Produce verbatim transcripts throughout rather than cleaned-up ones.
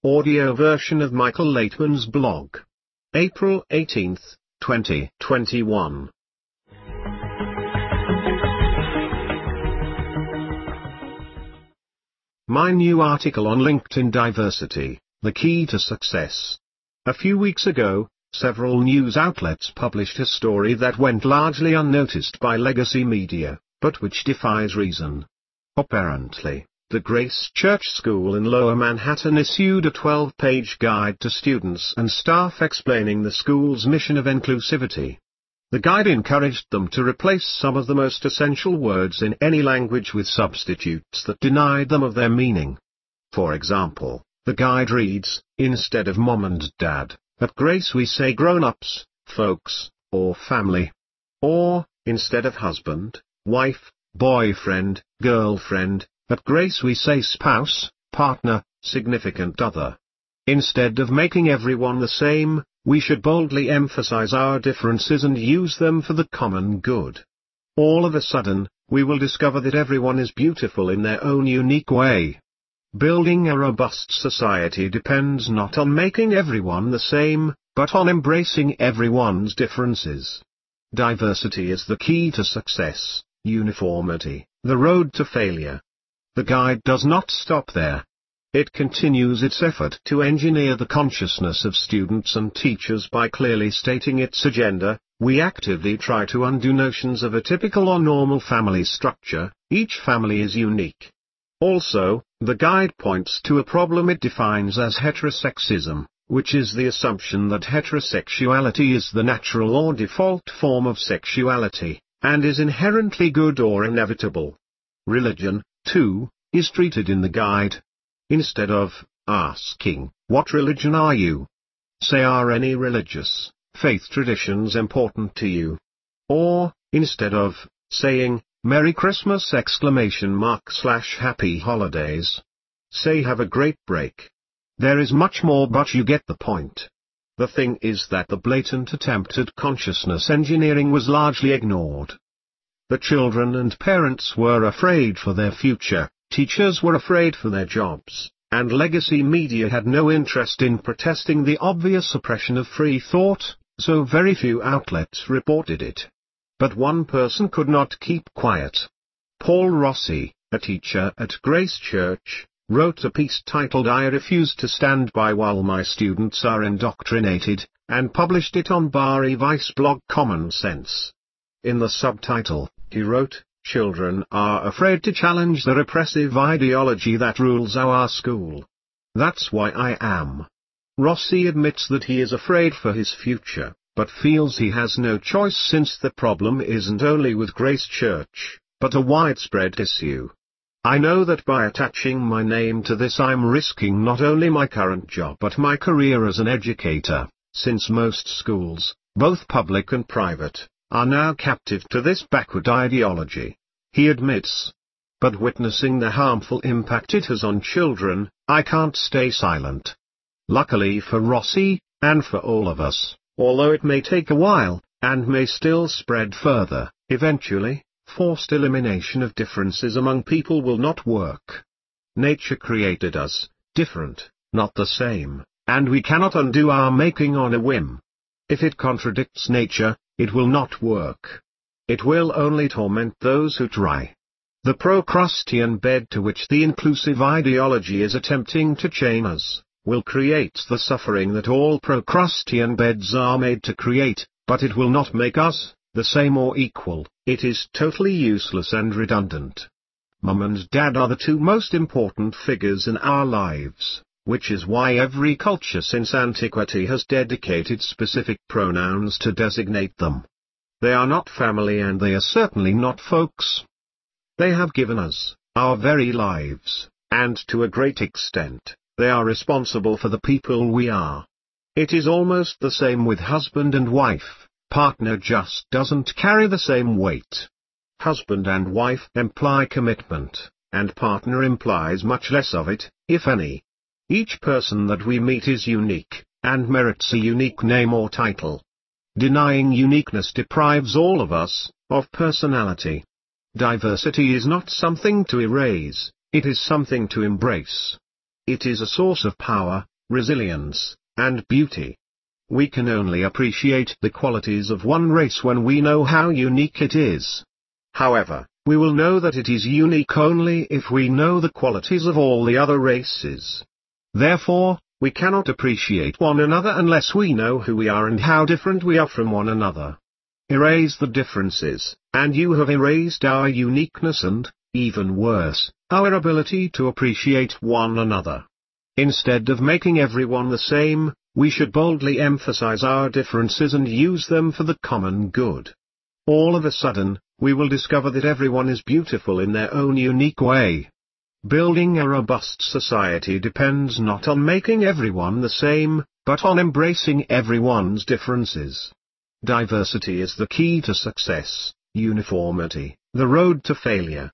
audio version of Michael Laitman's blog. April eighteenth, twenty twenty-one. My new article on LinkedIn Diversity, the Key to Success. A few weeks ago, several news outlets published a story that went largely unnoticed by legacy media, but which defies reason. Apparently, the Grace Church School in Lower Manhattan issued a twelve-page guide to students and staff explaining the school's mission of inclusivity. The guide encouraged them to replace some of the most essential words in any language with substitutes that denied them of their meaning. For example, the guide reads, instead of mom and dad, at Grace we say grown-ups, folks, or family. Or, instead of husband, wife, boyfriend, girlfriend, at Grace we say spouse, partner, significant other. Instead of making everyone the same, we should boldly emphasize our differences and use them for the common good. All of a sudden, we will discover that everyone is beautiful in their own unique way. Building a robust society depends not on making everyone the same, but on embracing everyone's differences. Diversity is the key to success, uniformity, the road to failure. The guide does not stop there. It continues its effort to engineer the consciousness of students and teachers by clearly stating its agenda. We actively try to undo notions of a typical or normal family structure. Each family is unique. Also, the guide points to a problem it defines as heterosexism, which is the assumption that heterosexuality is the natural or default form of sexuality, and is inherently good or inevitable. Religion, too, is treated in the guide. Instead of asking, what religion are you? Say, are any religious faith traditions important to you? Or, instead of saying, Merry Christmas exclamation mark slash happy holidays, say have a great break. There is much more, but you get the point. The thing is that the blatant attempt at consciousness engineering was largely ignored. The children and parents were afraid for their future. Teachers were afraid for their jobs, and legacy media had no interest in protesting the obvious suppression of free thought, so very few outlets reported it. But one person could not keep quiet. Paul Rossi, a teacher at Grace Church, wrote a piece titled I Refuse to Stand By While My Students Are Indoctrinated, and published it on Bari Weiss blog Common Sense. In the subtitle, he wrote, Children are afraid to challenge the repressive ideology that rules our school. That's why I am. Rossi admits that he is afraid for his future, but feels he has no choice since the problem isn't only with Grace Church, but a widespread issue. I know that by attaching my name to this I'm risking not only my current job but my career as an educator, since most schools, both public and private, are now captive to this backward ideology, he admits. But witnessing the harmful impact it has on children, I can't stay silent. Luckily for Rossi, and for all of us, although it may take a while, and may still spread further, eventually, forced elimination of differences among people will not work. Nature created us, different, not the same, and we cannot undo our making on a whim. If it contradicts nature, it will not work. It will only torment those who try. The Procrustean bed to which the inclusive ideology is attempting to chain us, will create the suffering that all Procrustean beds are made to create, but it will not make us the same or equal. It is totally useless and redundant. Mum and Dad are the two most important figures in our lives, which is why every culture since antiquity has dedicated specific pronouns to designate them. They are not family and they are certainly not folks. They have given us our very lives, and to a great extent, they are responsible for the people we are. It is almost the same with husband and wife. Partner just doesn't carry the same weight. Husband and wife imply commitment, and partner implies much less of it, if any. Each person that we meet is unique, and merits a unique name or title. Denying uniqueness deprives all of us of personality. Diversity is not something to erase, it is something to embrace. It is a source of power, resilience, and beauty. We can only appreciate the qualities of one race when we know how unique it is. However, we will know that it is unique only if we know the qualities of all the other races. Therefore, we cannot appreciate one another unless we know who we are and how different we are from one another. Erase the differences, and you have erased our uniqueness and, even worse, our ability to appreciate one another. Instead of making everyone the same, we should boldly emphasize our differences and use them for the common good. All of a sudden, we will discover that everyone is beautiful in their own unique way. Building a robust society depends not on making everyone the same, but on embracing everyone's differences. Diversity is the key to success, uniformity, the road to failure.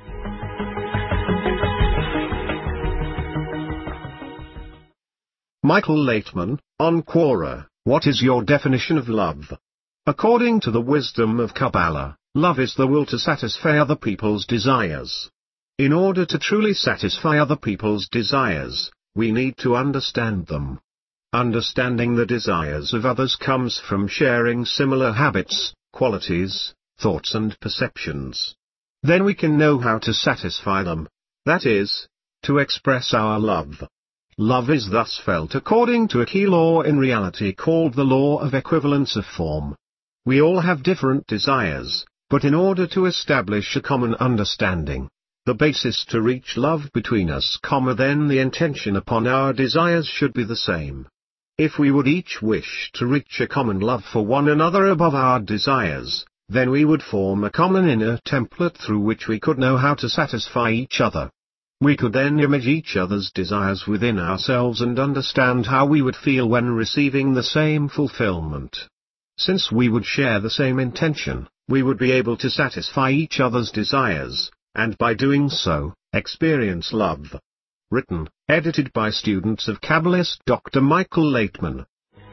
Michael Laitman, on Quora, what is your definition of love? According to the wisdom of Kabbalah, love is the will to satisfy other people's desires. In order to truly satisfy other people's desires, we need to understand them. Understanding the desires of others comes from sharing similar habits, qualities, thoughts and perceptions. Then we can know how to satisfy them, that is, to express our love. Love is thus felt according to a key law in reality called the law of equivalence of form. We all have different desires, but in order to establish a common understanding, the basis to reach love between us, then the intention upon our desires should be the same. If we would each wish to reach a common love for one another above our desires, then we would form a common inner template through which we could know how to satisfy each other. We could then image each other's desires within ourselves and understand how we would feel when receiving the same fulfillment. Since we would share the same intention, we would be able to satisfy each other's desires, and by doing so, experience love. Written, edited by students of Kabbalist Doctor Michael Laitman.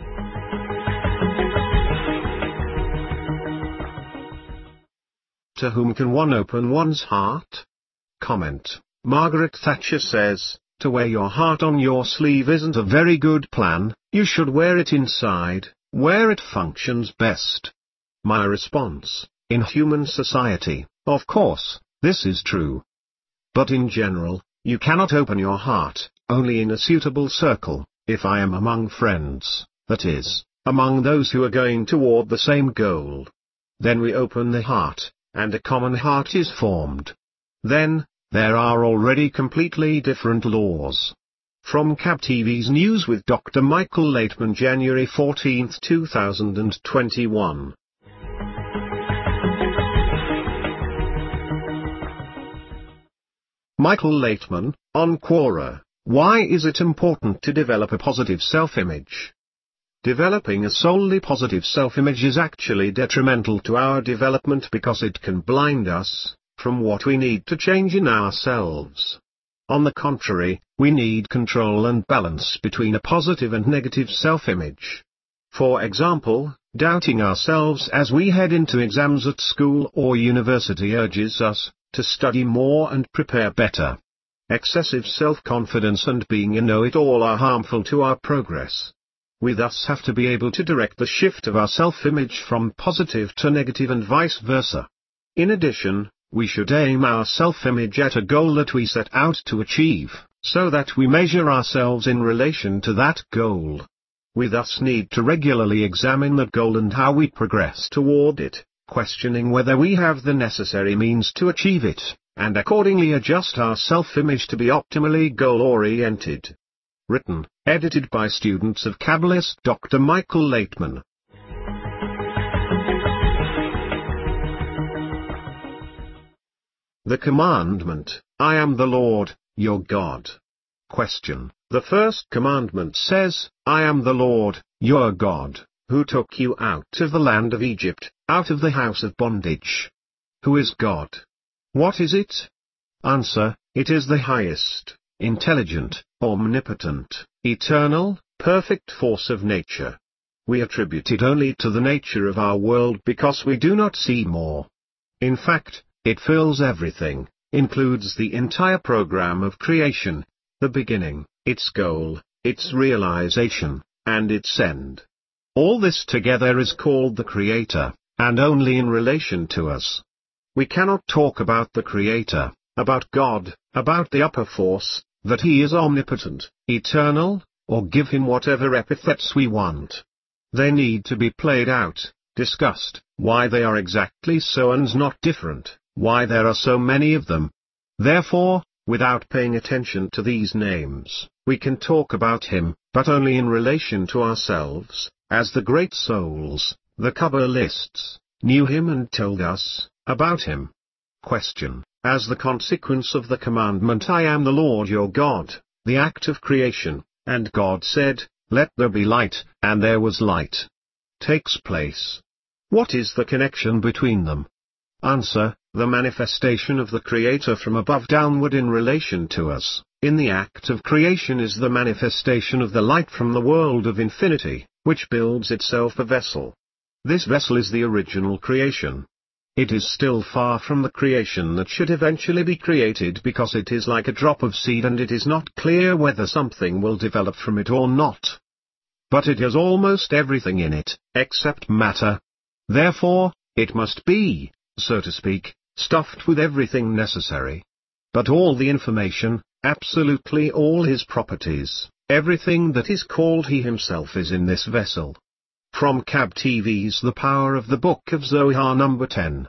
To whom can one open one's heart? Comment. Margaret Thatcher says, to wear your heart on your sleeve isn't a very good plan, you should wear it inside, where it functions best. My response, in human society, of course, this is true. But in general, you cannot open your heart, only in a suitable circle, if I am among friends, that is, among those who are going toward the same goal. Then we open the heart, and a common heart is formed. Then, there are already completely different laws. From C A B T V's News with Doctor Michael Laitman, January fourteenth two thousand twenty-one. Michael Laitman, on Quora, why is it important to develop a positive self-image? Developing a solely positive self-image is actually detrimental to our development because it can blind us from what we need to change in ourselves. On the contrary, we need control and balance between a positive and negative self-image. For example, doubting ourselves as we head into exams at school or university urges us to study more and prepare better. Excessive self-confidence and being a know-it-all are harmful to our progress. We thus have to be able to direct the shift of our self-image from positive to negative and vice versa. In addition, we should aim our self-image at a goal that we set out to achieve, so that we measure ourselves in relation to that goal. We thus need to regularly examine that goal and how we progress toward it, questioning whether we have the necessary means to achieve it, and accordingly adjust our self-image to be optimally goal-oriented. Written, edited by students of Kabbalist Doctor Michael Laitman. The commandment, I am the Lord, your God. Question. The first commandment says, I am the Lord, your God, who took you out of the land of Egypt, out of the house of bondage. Who is God? What is it? Answer, it is the highest, intelligent, omnipotent, eternal, perfect force of nature. We attribute it only to the nature of our world because we do not see more. In fact, it fills everything, includes the entire program of creation, the beginning, its goal, its realization, and its end. All this together is called the Creator, and only in relation to us. We cannot talk about the Creator, about God, about the upper force, that He is omnipotent, eternal, or give Him whatever epithets we want. They need to be played out, discussed, why they are exactly so and not different, why there are so many of them. Therefore, without paying attention to these names, we can talk about Him, but only in relation to ourselves, as the great souls, the Kabbalists, knew Him and told us about Him. Question: as the consequence of the commandment I am the Lord your God, the act of creation, and God said, let there be light, and there was light, takes place. What is the connection between them? Answer: the manifestation of the Creator from above downward in relation to us, in the act of creation is the manifestation of the light from the world of infinity, which builds itself a vessel. This vessel is the original creation. It is still far from the creation that should eventually be created because it is like a drop of seed and it is not clear whether something will develop from it or not. But it has almost everything in it, except matter. Therefore, it must be, so to speak, stuffed with everything necessary. But all the information, absolutely all His properties, everything that is called He Himself is in this vessel. From Cab T V's The Power of the Book of Zohar number ten.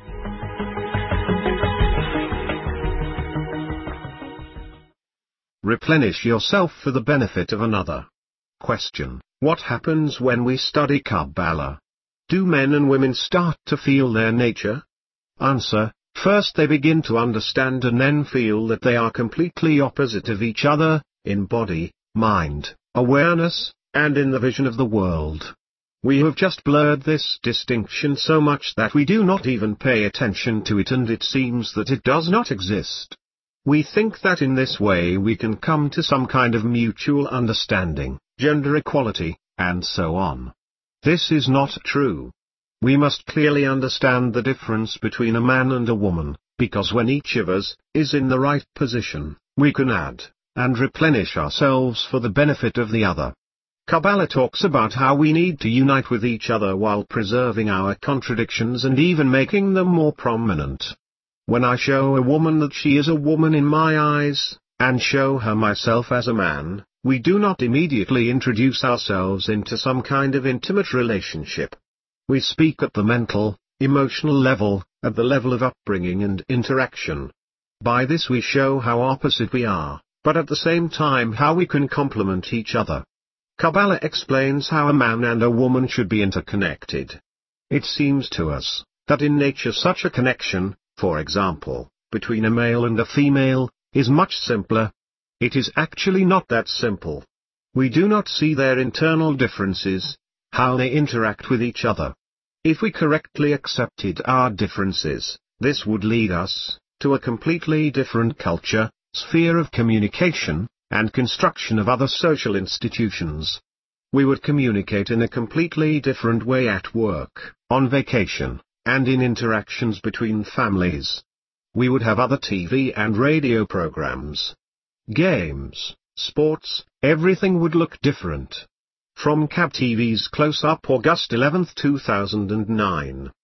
Replenish yourself for the benefit of another. Question: what happens when we study Kabbalah? Do men and women start to feel their nature? Answer: first they begin to understand and then feel that they are completely opposite of each other, in body, mind, awareness, and in the vision of the world. We have just blurred this distinction so much that we do not even pay attention to it, and it seems that it does not exist. We think that in this way we can come to some kind of mutual understanding, gender equality, and so on. This is not true. We must clearly understand the difference between a man and a woman, because when each of us is in the right position, we can add and replenish ourselves for the benefit of the other. Kabbalah talks about how we need to unite with each other while preserving our contradictions and even making them more prominent. When I show a woman that she is a woman in my eyes, and show her myself as a man, we do not immediately introduce ourselves into some kind of intimate relationship. We speak at the mental, emotional level, at the level of upbringing and interaction. By this we show how opposite we are, but at the same time how we can complement each other. Kabbalah explains how a man and a woman should be interconnected. It seems to us that in nature such a connection, for example, between a male and a female, is much simpler. It is actually not that simple. We do not see their internal differences, how they interact with each other. If we correctly accepted our differences, this would lead us to a completely different culture, sphere of communication, and construction of other social institutions. We would communicate in a completely different way at work, on vacation, and in interactions between families. We would have other T V and radio programs. Games, sports, everything would look different. From Cab T V's Close Up, August eleventh two thousand nine.